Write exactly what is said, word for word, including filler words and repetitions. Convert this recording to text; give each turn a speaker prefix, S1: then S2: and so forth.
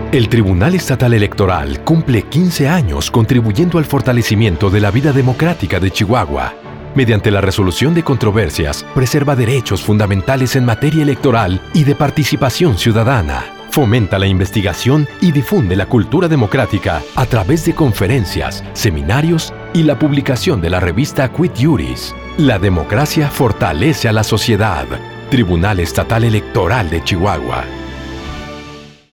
S1: El Tribunal Estatal Electoral cumple quince años contribuyendo al fortalecimiento de la vida democrática de Chihuahua. Mediante la resolución de controversias, preserva derechos fundamentales en materia electoral y de participación ciudadana. Fomenta la investigación y difunde la cultura democrática a través de conferencias, seminarios y la publicación de la revista Quid Iuris. La democracia fortalece a la sociedad. Tribunal Estatal Electoral de Chihuahua.